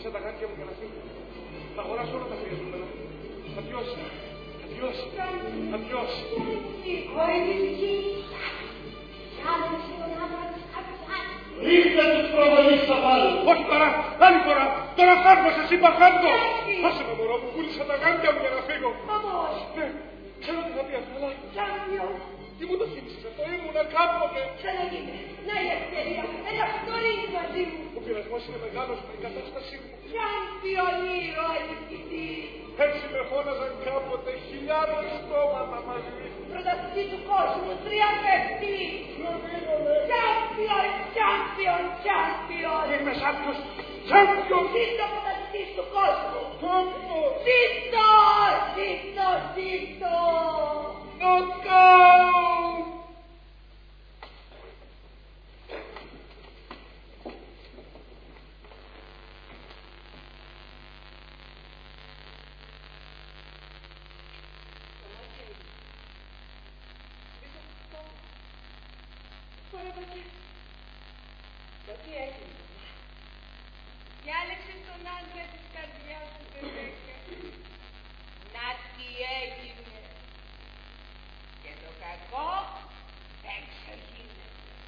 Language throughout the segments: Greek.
πούλησα τα γάντια μου για να φύγω. Θα αγοράσω όλα τα χρειαζόμενα. Αδειώς. Αδειώς. Αδειώς. Ρίχτε τους προβολείς στα πάλι. Όχι τώρα, άλλη φορά. Τώρα φάρμα σας είπα φάρμα. Άσε με μωρό μου, πούλησα τα γάντια μου για να φύγω. Αμώς. Ναι, ξέρω τι θα πει αυτό, αλλά... Τσάμπιο. Τι μου το θύμισες αυτό, ήμουνα κάποτε. Ξαναγίνε. Να η ευκαιρία. Ένα φτωρίνι μαζί μου. Ο πειρασμός είναι μεγάλος με η κατάστασή μου. Τσάμπιον ήρωα νικητή. Έτσι με φώναζαν κάποτε χιλιάδες στόματα μαζί. Πρωταθλητή του κόσμου, τριαμβευτή. Τσάμπιον, τσάμπιον, τσάμπιον. Είμαι σάπιος, τσάμπιον. Ζήτω πρωταθλητής του κόσμου. Τσάμπιον. Ζήτω, ζήτω, ζήτω. Νοκάουτ. Το τι έγινε. Διάλεξε τον άντρα της καρδιάς σου, Ρεβέκκα. Να τι έγινε. Και το κακό εξωγείται.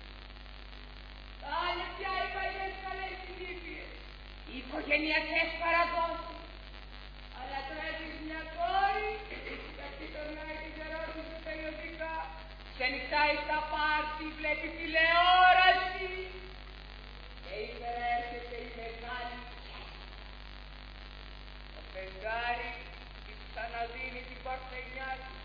Πάνε πια οι παλιές καλές συνήθειες. Οι οικογενειακές παραδόσεις. Αλλά τώρα έχεις μια κόρη, γιατί τον έχει ζερώσει περιοδικά. Ξενυχτάει στα πάρτι, βλέπει τηλεόραση. Και υπερέρχεται η μεγάλη το φεγγάρι της ξαναδίνει την παρθενιά του.